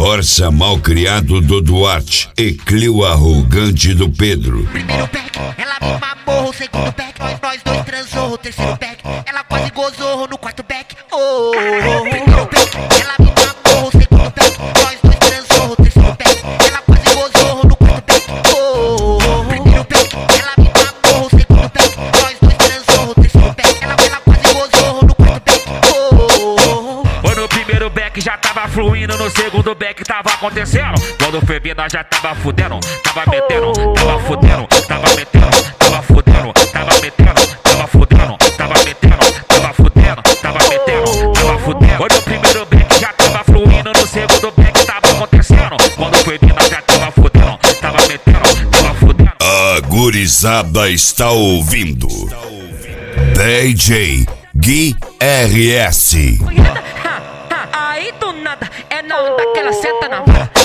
Orça malcriado do Duarte e Clio arrogante do Pedro. Primeiro pack, ela me mamou. Segundo pack, nós dois transou. Terceiro pack, ela quase gozou no quarto pack. Primeiro pack, ela me mamou. Segundo pack, nós dois transou. Terceiro pack, ela quase gozou no quarto pack. Primeiro pack, ela me mamou. Segundo pack, nós dois transou. Terceiro pack, ela quase gozou no quarto pack. No primeiro back já tava fluindo, no segundo back tava acontecendo. Quando foi vir nós já tava fudendo, tava metendo, tava fudendo, tava metendo, tava fudendo, tava metendo, tava fudendo, tava metendo, tava fudendo, tava metendo, tava fudendo. No primeiro back já tava fluindo, no segundo back tava acontecendo. Quando foi vir nós já tava fudendo, tava metendo, tava fudendo. A gurizada está ouvindo DJ Gui RS. Aí do nada, é na onda que ela senta na vara.